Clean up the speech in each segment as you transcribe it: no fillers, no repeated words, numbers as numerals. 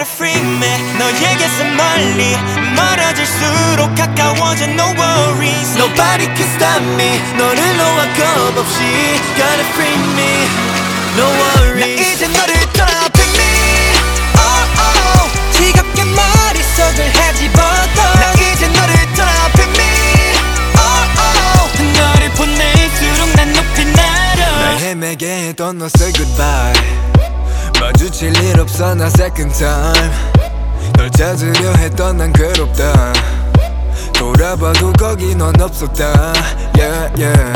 gotta free me. 너에게서 멀리 멀어질수록 가까워져. No worries. Nobody can stop me. 너를 놓아 겁 없이 gotta free me. No worries. 나 이제 너를 떠나 pick me. Oh oh. 지겹게 머릿속을 헤집어도 나 이제 너를 떠나 pick me. Oh oh. 너를 보낼수록 난 높이 날아. 날 헤매게 했던 너 say goodbye. 마주칠 일 없어 나 second time. 널 찾으려 했던 난 괴롭다. 돌아봐도 거기 넌 없었다. Yeah yeah.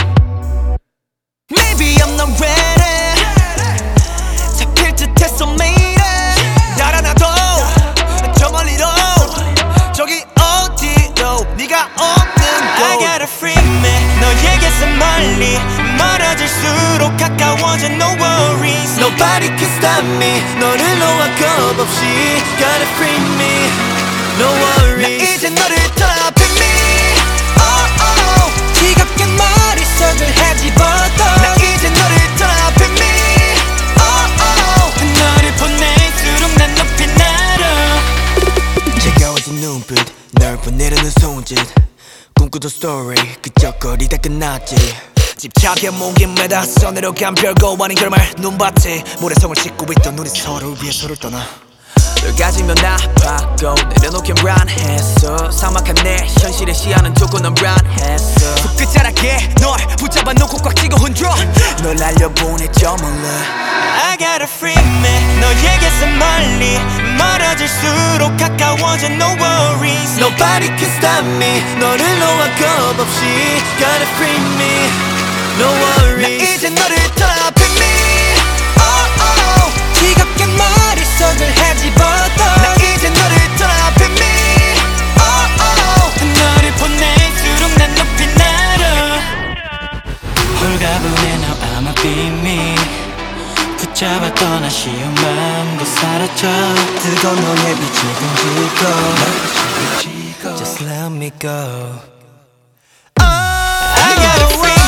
Maybe I'm not ready. 잡힐 듯했어 매일에. 달아나도 저 멀리로 저기 어디로 네가 없는 곳. I gotta free me. 너에게서 멀리 멀어질수록 가까워져. No worries. Nobody can stop me. 너를 놓아 겁 없이 gotta free me. No worries. 나 이제 너를 떠나 pick me. Oh oh. 지겹게 머릿속을 헤집어도 나 이제 너를 떠나 pick me. Oh oh. 너를 보낼수록 난 높이 날아. 차가워진 눈빛 널 보내려는 손짓 꿈꾸던 스토리 그저 거리다 끝났지. 집착에 목이 매다 손으로 간 별거 아닌 결말 눈밭에 모래성을 씻고 있던 우리 서로를 위해 서로를 떠나. 널 가지면 아파고 내려놓긴 불안했어. 삭막한 내 현실의 시야는 두고 넌 불안했어. 끝자락에 널 붙잡아 놓고 꽉 쥐고 흔들어. 널 날려보냈죠 몰라. I gotta free me. 너에게서 멀리 멀어질수록 가까워져. No worries. Nobody can stop me. 너를 놓아 겁 없이 gotta free me. No 나 worries. 이제 너를 떠나 pick me. Oh oh. 지겹게 머릿속을 헤집어도 나 이제 너를 떠나 pick me. Oh oh. 너를 보낼수록 난 높이 날아. 홀가분해 now I'ma be me. 붙잡아 떠나 쉬운 마음도 사라져. 뜨거운 너의 빛을 등지고 Just let me go. I gotta free